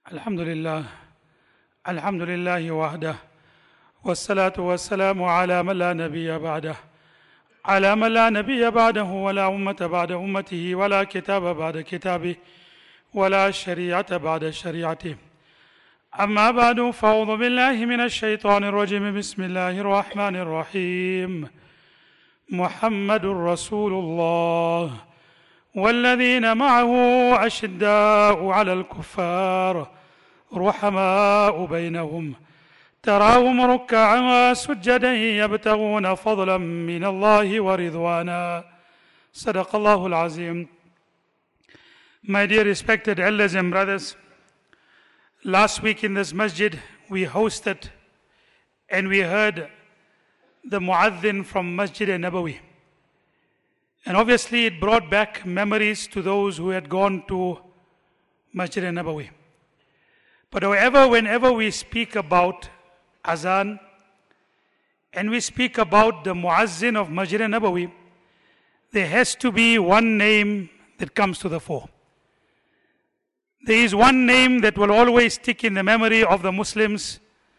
الحمد لله الحمد لله وحده والصلاة والسلام على من لا نبي بعده على من لا نبي بعده ولا أمة بعد أمته ولا كتاب بعد كتابه ولا شريعة بعد شريعته أما بعد فأعوذ بالله من الشيطان الرجيم بسم الله الرحمن الرحيم محمد رسول الله والذين معه أشداء على الكفار رحماء بينهم تراهم ركعا سجدا يبتغون فضلا من الله ورضوانا صدق الله العظيم. My dear respected elders and brothers, last week in this masjid we hosted and we heard the muaddin from Masjid Nabawi. And obviously it brought back memories to those who had gone to Masjid Nabawi. But however, whenever we speak about Azan and we speak about the muazzin of Masjid Nabawi, there has to be one name that comes to the fore. There is one name that will always stick in the memory of the Muslims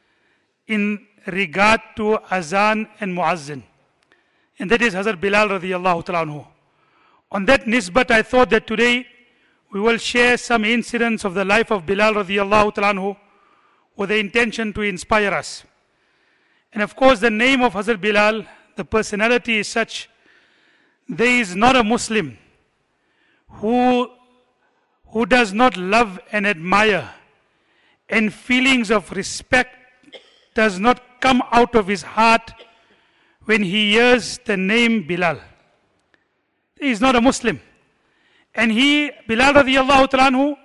in regard to Azan and muazzin. And that is Hazrat Bilal radiyallahu ta'ala anhu. On that nisbat, I thought that today we will share some incidents of the life of Bilal radiyallahu ta'ala anhu with the intention to inspire us. And of course, the name of Hazrat Bilal, the personality is such, there is not a Muslim who does not love and admire, and feelings of respect does not come out of his heart when he hears the name Bilal. He is not a Muslim. And Bilal radiyallahu ta'ala anhu,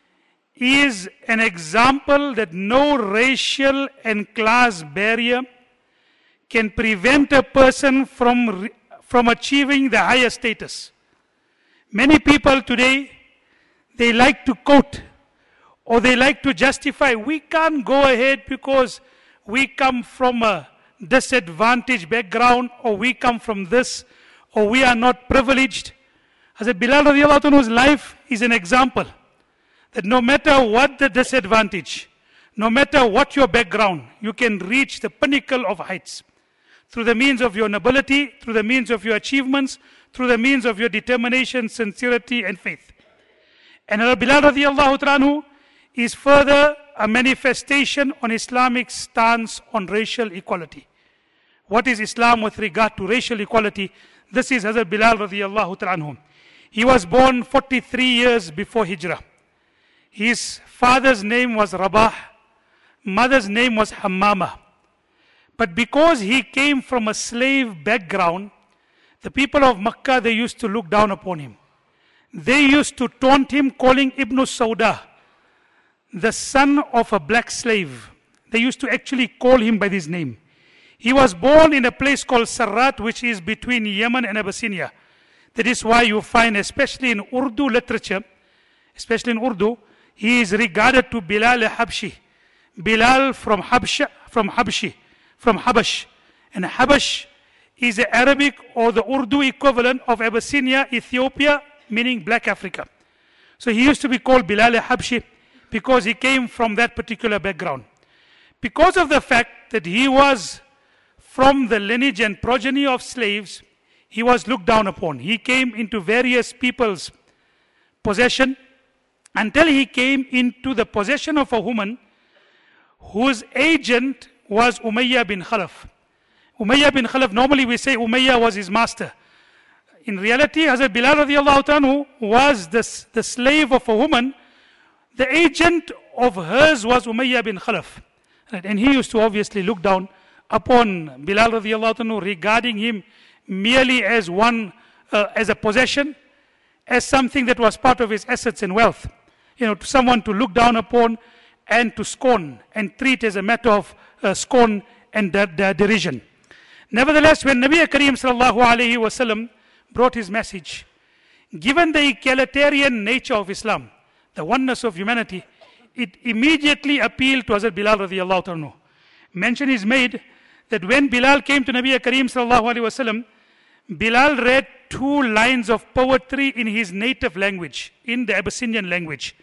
is an example that no racial and class barrier can prevent a person from achieving the higher status. Many people today, they like to quote or they like to justify, we can't go ahead because we come from a disadvantaged background, or we come from this, or we are not privileged. Hazrat Bilal radiallahu anhu's life is an example that no matter what the disadvantage, no matter what your background, you can reach the pinnacle of heights through the means of your nobility, through the means of your achievements, through the means of your determination, sincerity and faith. And Hazrat Bilal radiallahu anhu is further a manifestation on Islamic stance on racial equality. What is Islam with regard to racial equality? This is Hazrat Bilal radiyallahu ta'ala anhu. He was born 43 years before Hijrah. His father's name was Rabah, mother's name was Hammama. But because he came from a slave background, the people of Makkah, they used to look down upon him. They used to taunt him, calling Ibn Sauda, the son of a black slave. They used to actually call him by this name. He was born in a place called Sarrat, which is between Yemen and Abyssinia. That is why you find, especially in Urdu literature, especially in Urdu, he is regarded to Bilal Habshi. Bilal from Habash. And Habash is the Arabic or the Urdu equivalent of Abyssinia, Ethiopia, meaning Black Africa. So he used to be called Bilal Habshi because he came from that particular background. Because of the fact that he was from the lineage and progeny of slaves, he was looked down upon. He came into various people's possession until he came into the possession of a woman whose agent was Umayyah bin Khalaf. Umayyah bin Khalaf, normally we say Umayyah was his master. In reality, Hazrat Bilal radiallahu anhu was the slave of a woman. The agent of hers was Umayyah bin Khalaf. Right? And he used to obviously look down upon Bilal radiallahu anhu, regarding him merely as as a possession, as something that was part of his assets and wealth. To someone to look down upon and to scorn and treat as a matter of scorn and derision. Nevertheless, when Nabi Kareem sallallahu alayhi wasallam brought his message, given the egalitarian nature of Islam, the oneness of humanity, it immediately appealed to Hazrat Bilal radiallahu anhu. Mention is made that when Bilal came to Nabi Kareem sallallahu alayhi wasallam, Bilal read 2 lines of poetry in his native language, in the Abyssinian language.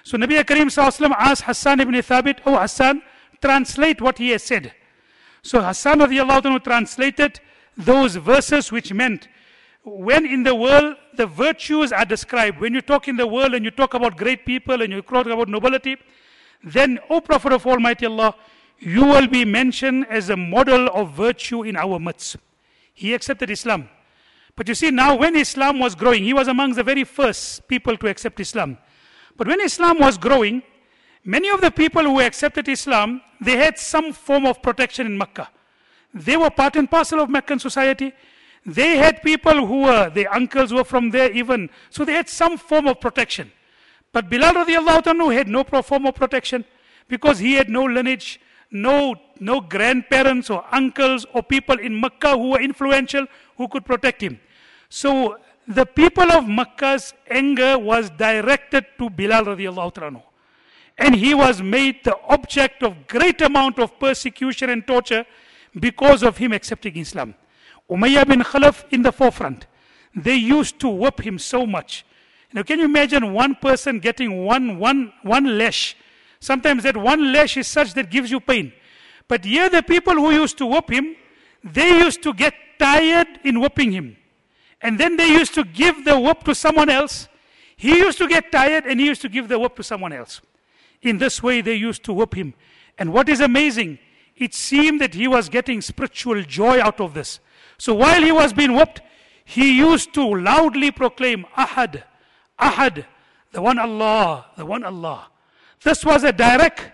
So Nabi Karim Sallallahu Alaihi Wasallam asked Hassan ibn Thabit, "Oh Hassan, translate what he has said." So Hassan radiallahu anhu translated those verses, which meant when in the world the virtues are described, when you talk in the world and you talk about great people and you talk about nobility, then, O Prophet of Almighty Allah, you will be mentioned as a model of virtue in our midst. He accepted Islam. But you see, now when Islam was growing, he was amongst the very first people to accept Islam. But when Islam was growing, many of the people who accepted Islam, they had some form of protection in Mecca. They were part and parcel of Meccan society. They had people who were, their uncles were from there even. So they had some form of protection. But Bilal radiallahu anhu had no form of protection because he had no lineage, no grandparents or uncles or people in Mecca who were influential who could protect him. So the people of Mecca's anger was directed to Bilal radiallahu anhu. And he was made the object of great amount of persecution and torture because of him accepting Islam. Umayyah bin Khalaf in the forefront. They used to whip him so much. Now can you imagine one person getting one lash? Sometimes that one lash is such that gives you pain. But here the people who used to whip him, they used to get tired in whipping him. And then they used to give the whip to someone else. He used to get tired and he used to give the whip to someone else. In this way they used to whip him. And what is amazing, it seemed that he was getting spiritual joy out of this. So while he was being whipped, he used to loudly proclaim, Ahad, Ahad, the one Allah, the one Allah. This was a direct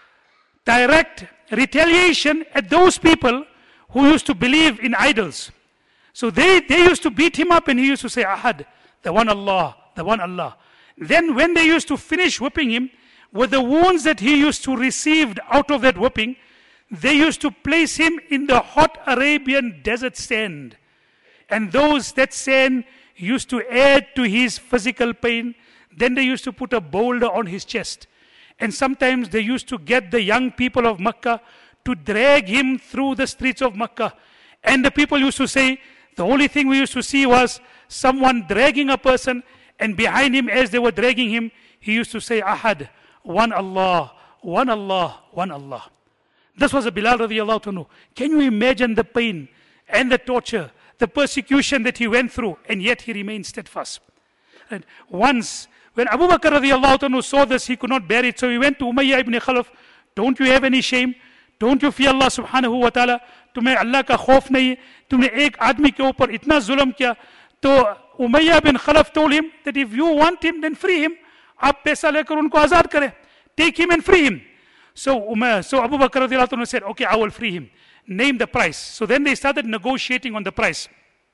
retaliation at those people who used to believe in idols. So they used to beat him up and he used to say, Ahad, the one Allah, the one Allah. Then when they used to finish whipping him, with the wounds that he used to receive out of that whipping, they used to place him in the hot Arabian desert sand. And that sand used to add to his physical pain. Then they used to put a boulder on his chest. And sometimes they used to get the young people of Mecca to drag him through the streets of Mecca. And the people used to say, the only thing we used to see was someone dragging a person, and behind him as they were dragging him, he used to say, Ahad, one Allah, one Allah, one Allah. This was a Bilal radiallahu anhu. Can you imagine the pain and the torture, the persecution that he went through, and yet he remained steadfast. And once, when Abu Bakr radiallahu anhu saw this, he could not bear it. So he went to Umayyah ibn Khalaf. Don't you have any shame? Don't you fear Allah subhanahu wa ta'ala? तुम्हें अल्लाह का खौफ नहीं है? तुमने एक आदमी के ऊपर इतना जुल्म किया. तो Umayyah bin Khalaf told him that if you want him, then free him. आप पैसा लेकर उनको आजाद करें. Take him and free him. So Abu Bakr radiallahu anhu said, okay, I will free him. Name the price. So then they started negotiating on the price.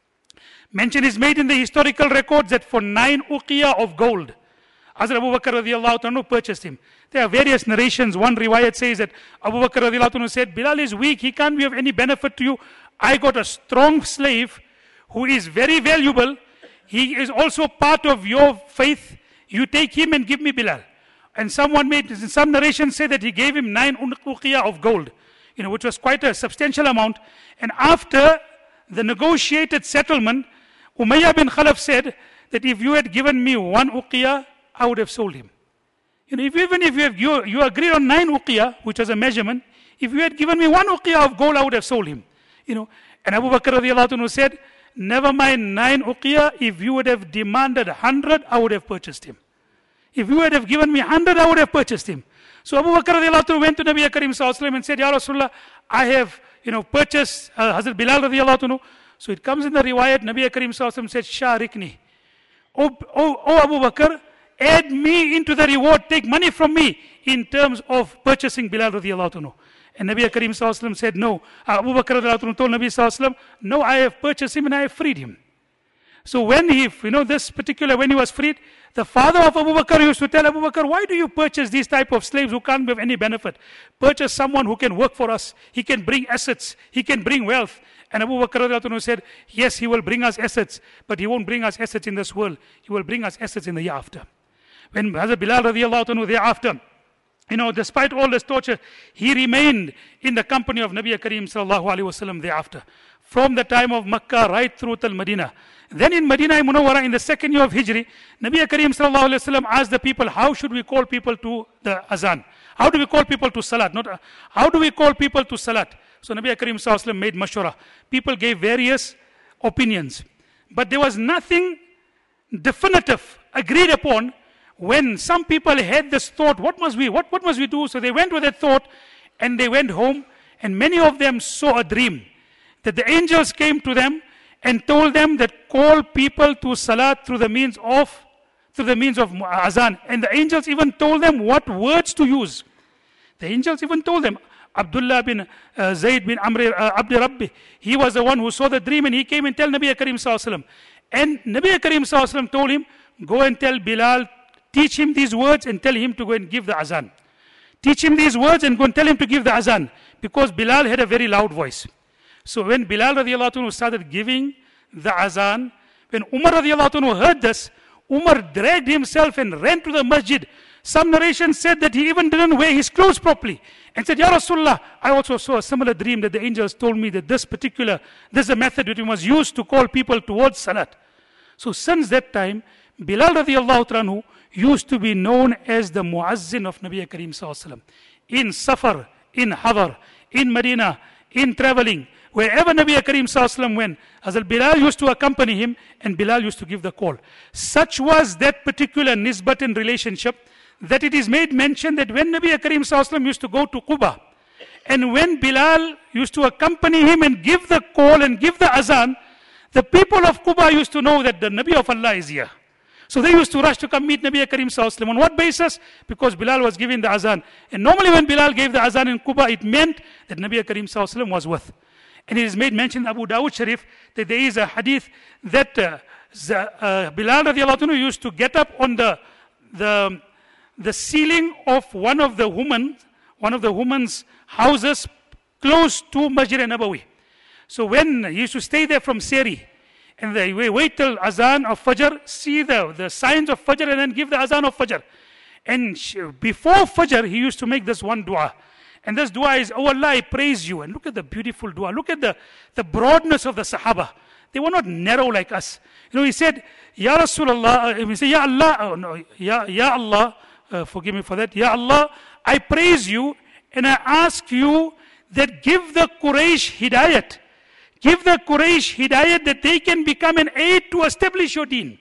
Mention is made in the historical records that for 9 uqiyah of gold, Hazrat Abu Bakr radiallahu anhu purchased him. There are various narrations. One riwayat says that Abu Bakr radiallahu anhu said, Bilal is weak, he can't be of any benefit to you. I got a strong slave who is very valuable. He is also part of your faith. You take him and give me Bilal. And some narrations say that he gave him 9 uqiyah of gold, which was quite a substantial amount. And after the negotiated settlement, Umayyah bin Khalaf said that if you had given me 1 uqiyah, I would have sold him. Even if you agreed on 9 uqiyah, which was a measurement, if you had given me 1 uqiyah of gold, I would have sold him. And Abu Bakr radiallahu anhu said, never mind 9 uqiyah, if you would have demanded 100, I would have purchased him. If you would have given me 100, I would have purchased him. So Abu Bakr radiallahu anhu went to Nabi Karim sallallahu alaihi wasallam and said, Ya Rasulullah, I have purchased Hazrat Bilal radiallahu anhu. So it comes in the riwayat, Nabi Karim sallallahu alaihi wasallam said, Sharikni. Oh Abu Bakr, add me into the reward, take money from me in terms of purchasing Bilal radiallahu anhu. And Nabi Karim sallallahu alaihi wasallam said, no. Abu Bakr radiallahu anhu told Nabi sallallahu alaihi wasallam, no, I have purchased him and I have freed him. So when when he was freed, the father of Abu Bakr used to tell Abu Bakr, why do you purchase these type of slaves who can't be of any benefit? Purchase someone who can work for us. He can bring assets. He can bring wealth. And Abu Bakr radiallahu anhu said, yes, he will bring us assets, but he won't bring us assets in this world. He will bring us assets in the year after. When Hazrat Bilal radiallahu anhu thereafter, despite all this torture, he remained in the company of Nabi Karim sallallahu alaihi wasallam thereafter. from the time of Makkah right through till Medina. Then in Medina Munawwara in the second year of Hijri, Nabi Kareem sallallahu alayhi wa sallam asked the people, how should we call people to the azan? How do we call people to salat? Not how do we call people to salat? So Nabi Kareem sallallahu alayhi wa sallam made mashwara. People gave various opinions. But there was nothing definitive agreed upon. When some people had this thought, what must we do? So they went with that thought and they went home, and many of them saw a dream that the angels came to them and told them that call people to salat through the means of azan. And the angels even told them what words to use. The angels even told them. Abdullah bin Zayd bin Amr Abdi Rabbi, he was the one who saw the dream, and he came and told Nabi Kareem sallallahu alaihi wasallam. And Nabi Kareem sallallahu alaihi wasallam told him, go and tell Bilal, teach him these words and tell him to go and give the azan. Teach him these words and go and tell him to give the azan. Because Bilal had a very loud voice. So when Bilal radiallahu anhu started giving the azan, when Umar radiallahu anhu heard this, Umar dragged himself and ran to the masjid. Some narration said that he even didn't wear his clothes properly. And said, Ya Rasulullah, I also saw a similar dream that the angels told me that this is a method which we must use to call people towards salat. So since that time, Bilal radiallahu anhu used to be known as the muazzin of Nabi Kareem sallallahu alaihi wasallam. In Safar, in Hadar, in Medina, in traveling, wherever Nabi Kareem sallallahu alaihi wasallam went, Hazrat Bilal used to accompany him and Bilal used to give the call. Such was that particular nisbat and relationship that it is made mention that when Nabi Kareem sallallahu alaihi wasallam used to go to Quba, and when Bilal used to accompany him and give the call and give the azan, the people of Quba used to know that the Nabi of Allah is here. So they used to rush to come meet Nabi Kareem sallallahu alaihi wasallam. On what basis? Because Bilal was giving the azan. And normally when Bilal gave the azan in Quba, it meant that Nabi Kareem sallallahu alaihi wasallam was with. And it is made mention in Abu Dawud Sharif that there is a hadith that Bilal radiallahu anhu used to get up on the ceiling of one of the women's houses close to Masjid Nabawi. So when he used to stay there from Seri, and they wait till azan of Fajr, see the signs of Fajr, and then give the azan of Fajr. And before Fajr, he used to make this one dua. And this dua is, oh Allah, I praise you. And look at the beautiful dua. Look at the broadness of the Sahaba. They were not narrow like us. You know, he said, Ya Rasulullah, he said, Ya Allah, oh no, Ya Allah, forgive me for that. Ya Allah, I praise you and I ask you that give the Quraysh hidayat. Give the Quraysh hidayat that they can become an aid to establish your deen.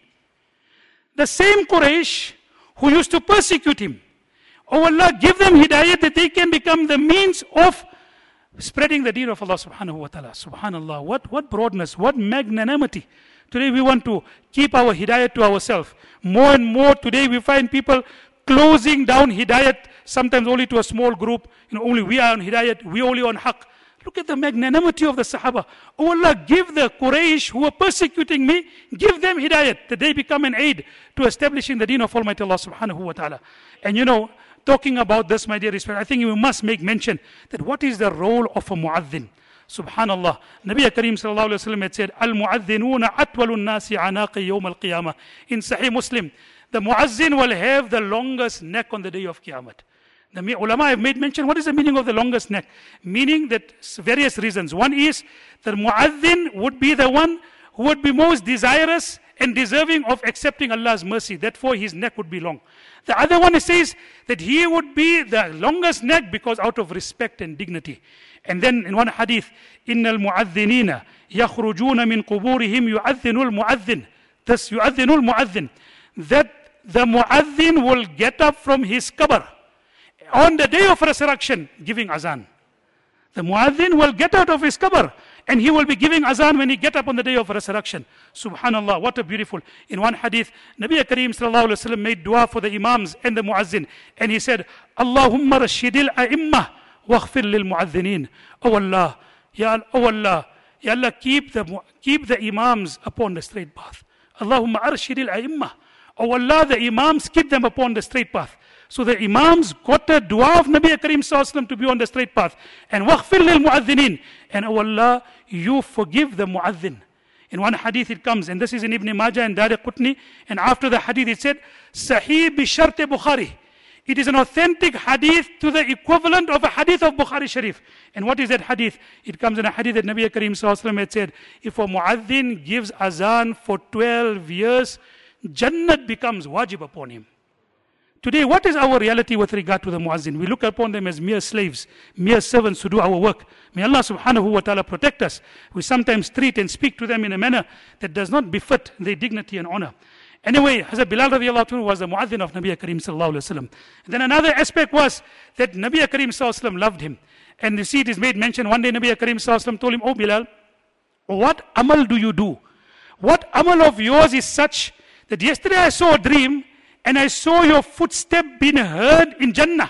The same Quraysh who used to persecute him. Oh Allah, give them hidayat that they can become the means of spreading the deen of Allah subhanahu wa ta'ala. Subhanallah, what broadness, what magnanimity. Today we want to keep our hidayat to ourselves. More and more today we find people closing down hidayat, sometimes only to a small group. You know, only we are on hidayat, we only on haqq. Look at the magnanimity of the Sahaba. Oh Allah, give the Quraysh who are persecuting me, give them hidayat, that they become an aid to establishing the deen of Almighty Allah subhanahu wa ta'ala. And you know, talking about this, my dear respect, I think we must make mention that what is the role of a mu'adhin? Subhanallah. Nabi Kareem sallallahu alayhi wa sallam had said, Al-mu'adhinuna atwalun nasi anaqi yawm al-qiyamah. In Sahih Muslim, the mu'adhin will have the longest neck on the day of Qiyamah. The ulama have made mention, what is the meaning of the longest neck? Meaning that various reasons. One is, the mu'adhin would be the one who would be most desirous and deserving of accepting Allah's mercy. Therefore, his neck would be long. The other one says that he would be the longest neck because out of respect and dignity. And then in one hadith, إِنَّ الْمُعَذِّنِينَ يَخْرُجُونَ مِنْ قُبُورِهِمْ يُعَذِّنُ الْمُعَذِّنِ Thus, يُعَذِّنُ الْمُعَذِّنِ That the mu'adhin will get up from his qabr on the day of resurrection, giving azan. The muadhin will get out of his qabr and he will be giving azan when he get up on the day of resurrection. Subhanallah, what a beautiful. In one hadith, Nabi Kareem sallallahu alayhi wa sallam made dua for the imams and the muazzin. And he said, Allahumma rashidil a'immah waghfir lil muadhinin. Oh Allah, Ya Allah, keep the imams upon the straight path. Allahumma arshidil a'immah. Oh Allah, the imams, keep them upon the straight path. So the imams got the dua of Nabi Kareem sallallahu alayhi wa sallam to be on the straight path. And waghfir lil muadhinin. And oh Allah, you forgive the muadhin. In one hadith it comes, and this is in Ibn Majah and Daraqutni, and after the hadith it said, Sahih bi shart Bukhari. It is an authentic hadith to the equivalent of a hadith of Bukhari Sharif. And what is that hadith? It comes in a hadith that Nabi Kareem Sallallahu Alaihi Wasallam had said, if a muaddin gives azan for 12 years, Jannat becomes wajib upon him. Today, what is our reality with regard to the muazzin? We look upon them as mere slaves, mere servants to do our work. May Allah subhanahu wa ta'ala protect us. We sometimes treat and speak to them in a manner that does not befit their dignity and honor. Anyway, Hazrat Bilal radiallahu anhu was the muazzin of Nabi Kareem sallallahu alaihi wasallam. Then another aspect was that Nabi Kareem sallallahu alaihi wasallam loved him. And you see it is made mention, one day Nabi Kareem sallallahu alaihi wasallam told him, "Oh Bilal, what amal do you do? What amal of yours is such that yesterday I saw a dream and I saw your footstep being heard in Jannah."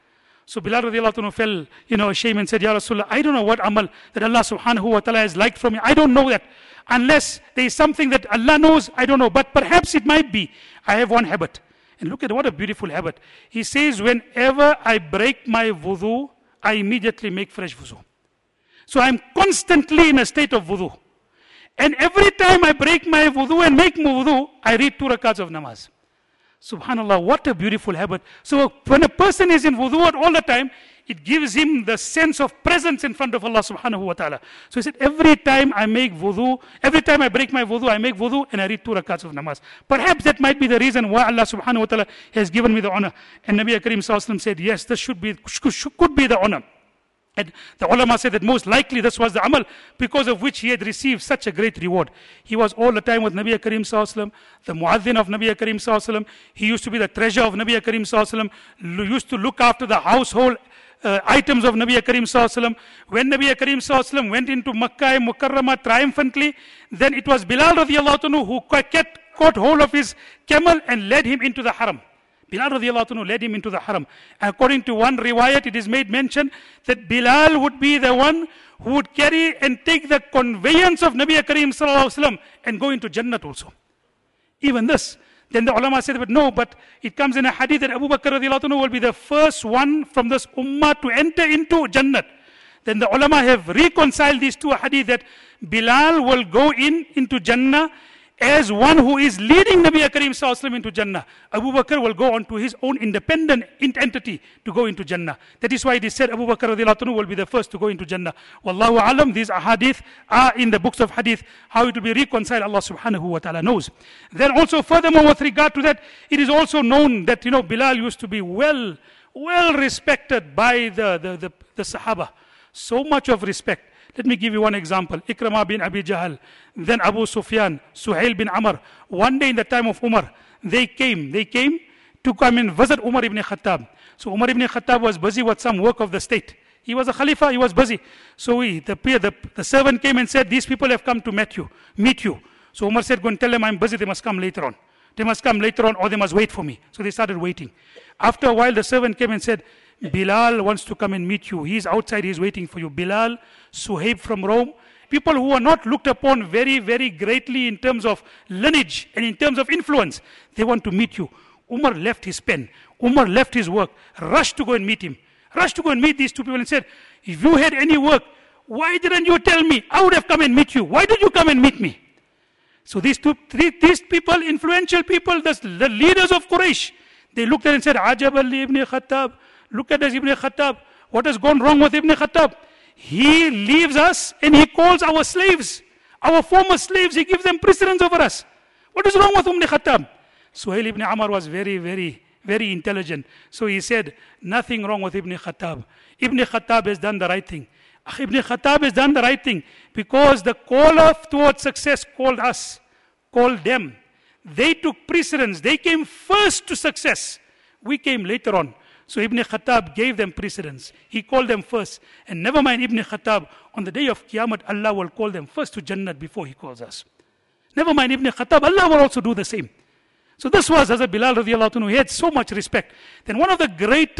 So Bilal radiallahu anhu fell, ashamed and said, "Ya Rasulullah, I don't know what amal that Allah subhanahu wa ta'ala has liked from me. I don't know that. Unless there is something that Allah knows, I don't know. But perhaps it might be. I have one habit." And look at what a beautiful habit. He says, whenever I break my wudu, I immediately make fresh wudu. So I'm constantly in a state of wudu. And every time I break my wudu and make wudu, I read 2 rakats of namaz. Subhanallah, what a beautiful habit. So when a person is in wudu all the time, it gives him the sense of presence in front of Allah subhanahu wa ta'ala. So he said, every time I make wudu, every time I break my wudu, I make wudu and I read 2 rakats of namaz. Perhaps that might be the reason why Allah subhanahu wa ta'ala has given me the honor. And Nabi Kareem sallallahu alaihi wasallam said, yes, this could be the honor. And the ulama said that most likely this was the amal because of which he had received such a great reward. He was all the time with Nabi Kareem sallallahu alaihi wasallam, the muazzin of Nabi Kareem sallallahu alaihi wasallam. He used to be the treasure of Nabi Kareem sallallahu alaihi wasallam, used to look after the household items of Nabi Kareem sallallahu alaihi wasallam. When Nabi Kareem sallallahu alaihi wasallam went into Makkah Mukarramah triumphantly, then it was Bilal radiallahu anhu who caught hold of his camel and led him into the haram. Bilal radiallahu anhu led him into the haram. According to one riwayat, it is made mention that Bilal would be the one who would carry and take the conveyance of Nabi Kareem sallallahu alaihi wasallam and go into Jannat also. Even this. Then the ulama said, but it comes in a hadith that Abu Bakr radiallahu anhu will be the first one from this ummah to enter into Jannat. Then the ulama have reconciled these two hadith that Bilal will go into Jannah as one who is leading Nabi Kareem sallallahu alaihi wasallam into Jannah. Abu Bakr will go on to his own independent entity to go into Jannah. That is why it is said Abu Bakr radiallahu anhu will be the first to go into Jannah. Wallahu alam, these hadith are in the books of hadith. How it will be reconciled, Allah subhanahu wa ta'ala knows. Then also furthermore with regard to that, it is also known that Bilal used to be well respected by the Sahaba. So much of respect. Let me give you one example. Ikramah bin Abi Jahl, then Abu Sufyan, Suhail bin Amr. One day in the time of Umar, they came to come and visit Umar ibn Khattab. So Umar ibn Khattab was busy with some work of the state. He was a Khalifa, he was busy. So the servant came and said, these people have come to meet you. So Umar said, go and tell them I'm busy, they must come later on. They must come later on or they must wait for me. So they started waiting. After a while, the servant came and said, Bilal wants to come and meet you. He's outside, he's waiting for you. Bilal, Suhaib from Rome, people who are not looked upon very, very greatly in terms of lineage and in terms of influence, they want to meet you. Umar left his pen. Umar left his work, rushed to go and meet him. Rushed to go and meet these two people and said, if you had any work, why didn't you tell me? I would have come and meet you. Why did you come and meet me? So these people, influential people, the leaders of Quraysh, they looked at it and said, Ajab Ali ibn Khattab. Look at this Ibn Khattab. What has gone wrong with Ibn Khattab? He leaves us and he calls our slaves, our former slaves, he gives them precedence over us. What is wrong with Ibn Khattab? Suhail ibn Amr was very, very, very intelligent. So he said, nothing wrong with Ibn Khattab. Ibn Khattab has done the right thing. Ibn Khattab has done the right thing because the caller towards success called us, called them. They took precedence. They came first to success. We came later on. So Ibn Khattab gave them precedence. He called them first. And never mind Ibn Khattab, on the day of Qiyamah, Allah will call them first to Jannat before He calls us. Never mind Ibn Khattab, Allah will also do the same. So this was Hazrat Bilal radiallahu anhu. He had so much respect. Then one of the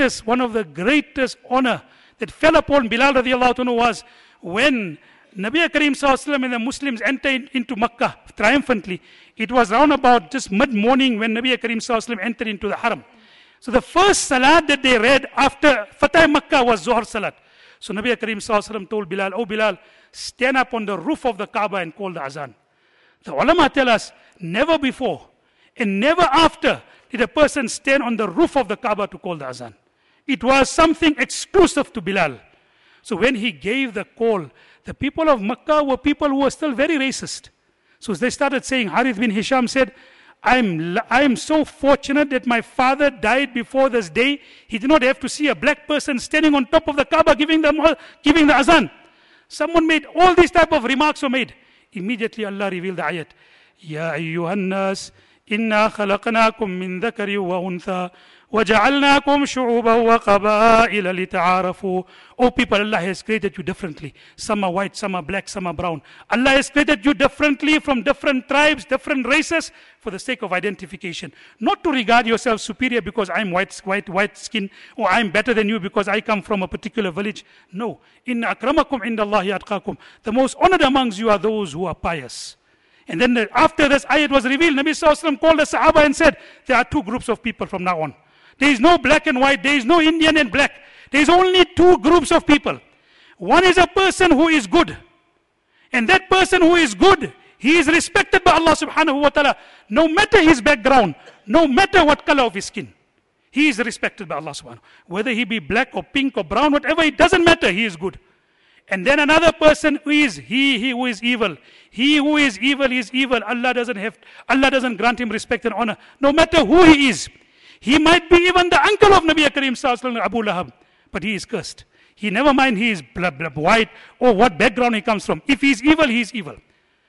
greatest honor that fell upon Bilal radiallahu anhu was when Nabi Kareem sallallahu alaihi wasallam and the Muslims entered into Makkah triumphantly. It was round about just mid-morning when Nabi Kareem sallallahu alaihi wasallam entered into the Haram. So the first salat that they read after Fatah Makkah was Zuhr salat. So Nabi Kareem sallallahu alaihi wasallam told Bilal, oh Bilal, stand up on the roof of the Kaaba and call the azan. The ulama tell us, never before, And never after did a person stand on the roof of the Kaaba to call the azan. It was something exclusive to Bilal. So when he gave the call, the people of Makkah were people who were still very racist. So they started saying, Harith bin Hisham said, I'm so fortunate that my father died before this day. He did not have to see a black person standing on top of the Kaaba giving the azan. Someone made, all these type of remarks were made. Immediately Allah revealed the ayat. Ya ayyuhan nas, inna khalaqnakum min dhakari wa untha. وَجَعَلْنَاكُمْ شُعُوبًا وَقَبَائِلَ لِتَعَارَفُوا. Oh people, Allah has created you differently. Some are white, some are black, some are brown. Allah has created you differently from different tribes, different races, for the sake of identification. Not to regard yourself superior because I'm white skin, or I'm better than you because I come from a particular village. No. إِنَّ أَكْرَمَكُمْ عِنْدَ اللَّهِ أَتْقَاكُمْ. The most honored amongst you are those who are pious. And then after this ayat was revealed, Nabi Sallallahu Alaihi Wasallam called the Sahaba and said, there are two groups of people from now on. There is no black and white. There is no Indian and black. There is only two groups of people. One is a person who is good. And that person who is good, he is respected by Allah subhanahu wa ta'ala. No matter his background, no matter what color of his skin. He is respected by Allah subhanahu wa ta'ala. Whether he be black or pink or brown, whatever, it doesn't matter. He is good. And then another person who is he who is evil. He who is evil is evil. Allah doesn't grant him respect and honor. No matter who he is. He might be even the uncle of Nabi Karim Sallallahu Alaihi Wasallam, Abu Lahab, but he is cursed. He never mind he is white or what background he comes from. If he is evil, he is evil.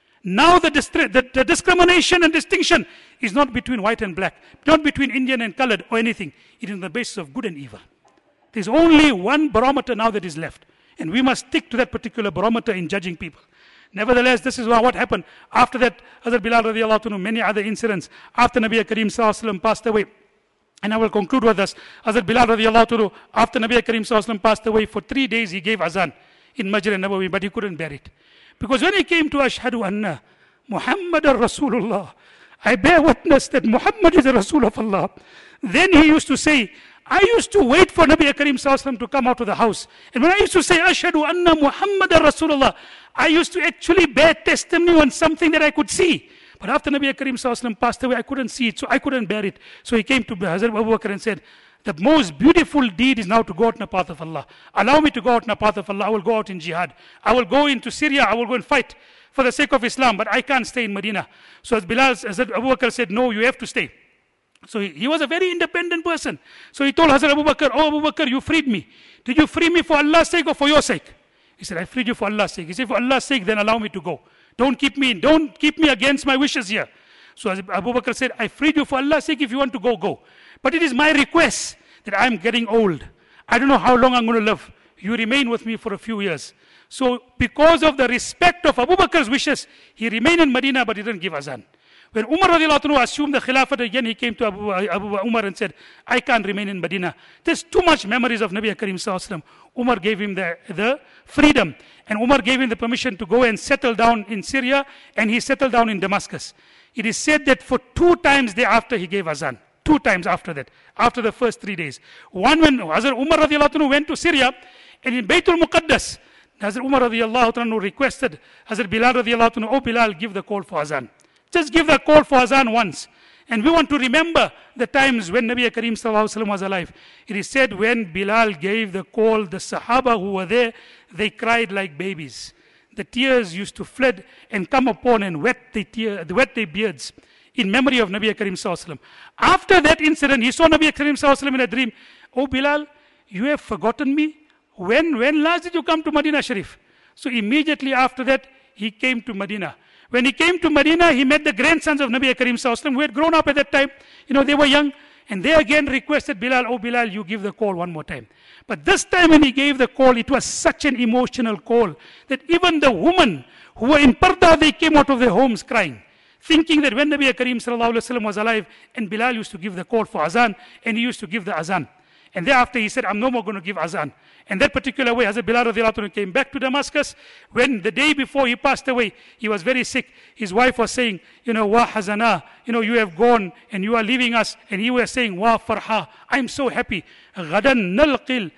Now the discrimination and distinction is not between white and black, not between Indian and colored or anything. It is on the basis of good and evil. There is only one barometer now that is left. And we must stick to that particular barometer in judging people. Nevertheless, this is what happened. After that, Hazrat Bilal radiallahu anhu, many other incidents, after Nabi Karim Sallallahu Alaihi Wasallam passed away. And I will conclude with this. Hazrat Bilal radiallahu anhu, after Nabi Karim Sallallahu Alaihi Wasallam passed away, for 3 days he gave azan in Masjid al-Nabawi, but he couldn't bear it. Because when he came to Ashhadu Anna Muhammadan Rasulullah, I bear witness that Muhammad is a Rasul of Allah. Then he used to say, I used to wait for Nabi Karim Sallallahu Alaihi Wasallam to come out of the house. And when I used to say, Ashhadu Anna Muhammadan Rasulullah, I used to actually bear testimony on something that I could see. But after Nabi Karim Sallallahu Alaihi Wasallam passed away, I couldn't see it, so I couldn't bear it. So he came to Hazrat Abu Bakr and said, the most beautiful deed is now to go out in the path of Allah. Allow me to go out in the path of Allah. I will go out in jihad. I will go into Syria. I will go and fight for the sake of Islam, but I can't stay in Medina. So as Hazrat Abu Bakr said, no, you have to stay. So he was a very independent person. So he told Hazrat Abu Bakr, oh Abu Bakr, you freed me. Did you free me for Allah's sake or for your sake? He said, I freed you for Allah's sake. He said, for Allah's sake, then allow me to go. Don't keep me against my wishes here. So Abu Bakr said, I freed you for Allah's sake. If you want to go, go. But it is my request that I'm getting old. I don't know how long I'm going to live. You remain with me for a few years. So because of the respect of Abu Bakr's wishes, he remained in Medina, but he didn't give azan. When Umar radiallahu anhu assumed the Khilafat again, he came to Abu Umar and said, I can't remain in Medina. There's too much memories of Nabi Karim Sallallahu Alaihi Wasallam. Umar gave him the freedom. And Umar gave him the permission to go and settle down in Syria, and he settled down in Damascus. It is said that for 2 times thereafter he gave azan. 2 times after that, after the first 3 days. One when Hazrat Umar radiallahu anhu went to Syria, and in Baytul Muqaddas, Hazrat Umar radiallahu anhu requested Hazrat Bilal radiallahu anhu, oh Bilal, give the call for azan. Just give the call for azan once. And we want to remember the times when Nabi Karim Sallallahu Alaihi Wasallam was alive. It is said when Bilal gave the call, the Sahaba who were there, they cried like babies. The tears used to flood and come upon and wet their beards in memory of Nabi Karim Sallallahu Alaihi Wasallam. After that incident, he saw Nabi Karim Sallallahu Alaihi Wasallam in a dream. Oh Bilal, you have forgotten me? When last did you come to Medina Sharif? So immediately after that, he came to Medina. When he came to Medina, he met the grandsons of Nabi Karim Sallallahu Alaihi Wasallam who had grown up at that time. They were young. And they again requested Bilal, oh Bilal, you give the call one more time. But this time when he gave the call, it was such an emotional call that even the women who were in Parda, they came out of their homes crying, thinking that when Nabi Karim Sallallahu Alaihi Wasallam was alive, and Bilal used to give the call for azan, and he used to give the azan. And thereafter he said, I'm no more going to give azan. And that particular way, Hazrat Bilal radiallahu anhu came back to Damascus. When the day before he passed away, he was very sick. His wife was saying, wa hazana, you have gone and you are leaving us. And he was saying, wa farha, I'm so happy. Ghadan nalqil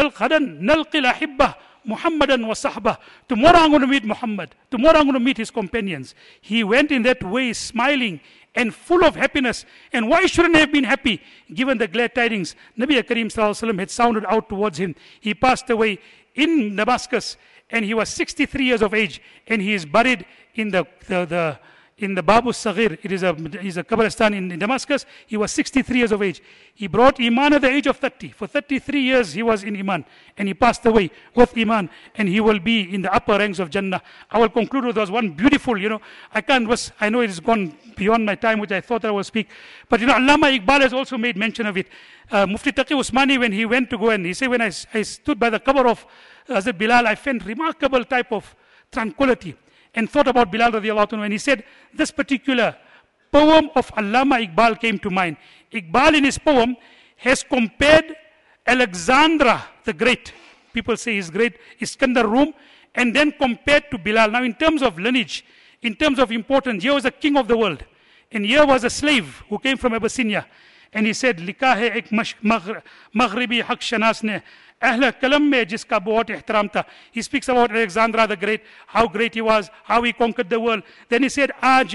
ahibbah. Muhammadan wa sahbah. Tomorrow I'm going to meet Muhammad. Tomorrow I'm going to meet his companions. He went in that way smiling and full of happiness. And why shouldn't he have been happy? Given the glad tidings, Nabi Kareem Sallallahu Alaihi Wasallam had sounded out towards him. He passed away in Damascus, and he was 63 years of age, and he is buried in the Babu Saghir. It is a Qabristan in Damascus. He was 63 years of age. He brought Iman at the age of 30. For 33 years he was in Iman, and he passed away with Iman, and he will be in the upper ranks of Jannah. I will conclude with one beautiful, I know it has gone beyond my time, which I thought I would speak, but Allama Iqbal has also made mention of it. Mufti Taqi Usmani, when he went to go, and he said, when I stood by the cover of Hazrat Bilal, I felt remarkable type of tranquility, and thought about Bilal radiallahu anhu, and he said, this particular poem of Allama Iqbal came to mind. Iqbal in his poem has compared Alexandra the Great, people say he's great, Iskandar Rum, and then compared to Bilal. Now in terms of lineage, in terms of importance, here was a king of the world, and here was a slave who came from Abyssinia, and he said, लिखा है एक मगरिबी हक शनास ने अहले कलम में जिसका बहुत एहतराम था. He speaks about Alexander the Great, how great he was, how he conquered the world. Then he said, आज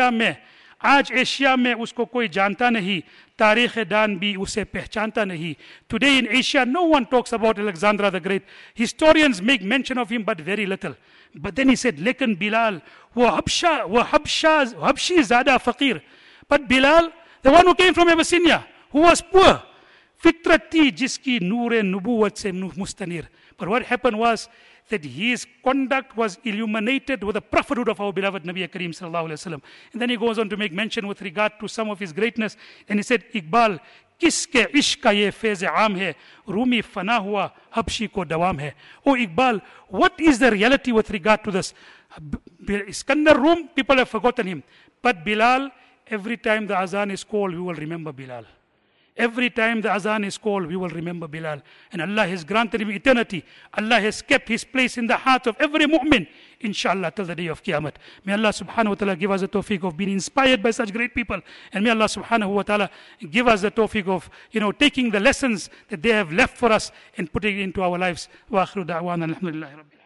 एशिया में उसको कोई जानता नहीं, तारीख़ दान भी उसे पहचानता नहीं. Today in Asia, no one talks about Alexander the Great. Historians make mention of him, but very little. But then he said, लेकिन बिलाल वो हबशी ज़्यादा फ़कीर. But Bilal, the one who came from Abyssinia, who was poor, fitrat thi jiski noor-e nubuwat se mustanir. But what happened was that his conduct was illuminated with the prophethood of our beloved Nabi Kareem Sallallahu Alaihi Wasallam. And then he goes on to make mention with regard to some of his greatness, and he said, Iqbal, kiske ishq ka ye faiz aam hai, Rumi fana hua, habshi ko dawam hai. Oh Iqbal, what is the reality with regard to this? Iskandar Rum, people have forgotten him. But Bilal, every time the azan is called, we will remember Bilal. Every time the azan is called, we will remember Bilal. And Allah has granted him eternity. Allah has kept his place in the heart of every mu'min, inshallah, till the day of Qiyamah. May Allah subhanahu wa ta'ala give us the tawfiq of being inspired by such great people. And may Allah subhanahu wa ta'ala give us the tawfiq of, taking the lessons that they have left for us and putting it into our lives. Wa akhiru da'wana alhamdulillahi rabbil alamin.